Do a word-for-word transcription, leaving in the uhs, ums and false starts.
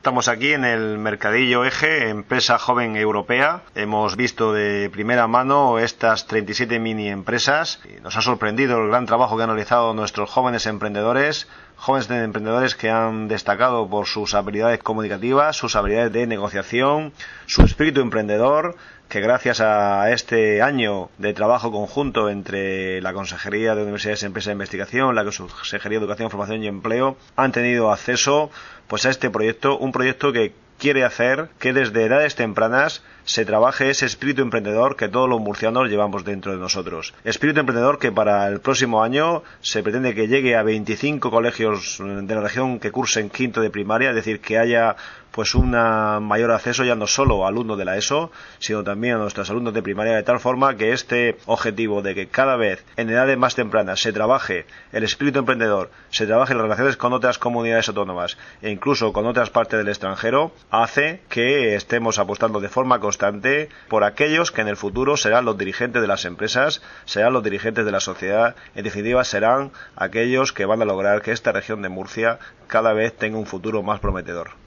Estamos aquí en el Mercadillo Eje, empresa joven europea. Hemos visto de primera mano estas treinta y siete mini empresas. Nos ha sorprendido el gran trabajo que han realizado nuestros jóvenes emprendedores, jóvenes emprendedores que han destacado por sus habilidades comunicativas, sus habilidades de negociación, su espíritu emprendedor, que gracias a este año de trabajo conjunto entre la Consejería de Universidades, Empresas e Investigación, la Consejería de Educación, Formación y Empleo, han tenido acceso pues a este proyecto, un proyecto que quiere hacer que desde edades tempranas se trabaje ese espíritu emprendedor que todos los murcianos llevamos dentro de nosotros. Espíritu emprendedor que para el próximo año se pretende que llegue a veinticinco colegios de la región que cursen quinto de primaria, es decir, que haya pues un mayor acceso ya no solo a alumnos de la ESO, sino también a nuestros alumnos de primaria, de tal forma que este objetivo de que cada vez en edades más tempranas se trabaje el espíritu emprendedor, se trabaje las relaciones con otras comunidades autónomas e incluso con otras partes del extranjero, hace que estemos apostando de forma constante por aquellos que en el futuro serán los dirigentes de las empresas, serán los dirigentes de la sociedad, en definitiva serán aquellos que van a lograr que esta región de Murcia cada vez tenga un futuro más prometedor.